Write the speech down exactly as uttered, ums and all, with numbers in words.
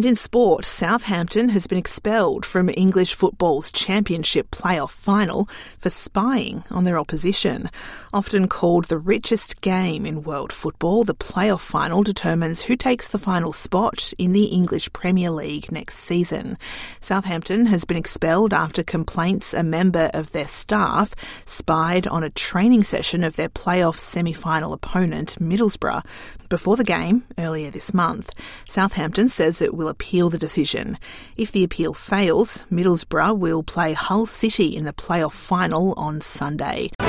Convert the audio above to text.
And in sport, Southampton has been expelled from English football's Championship playoff final for spying on their opposition. Often called the richest game in world football, the playoff final determines who takes the final spot in the English Premier League next season. Southampton has been expelled after complaints a member of their staff spied on a training session of their playoff semi-final opponent, Middlesbrough, before the game earlier this month. Southampton says it will appeal the decision. If the appeal fails, Middlesbrough will play Hull City in the playoff final on Sunday.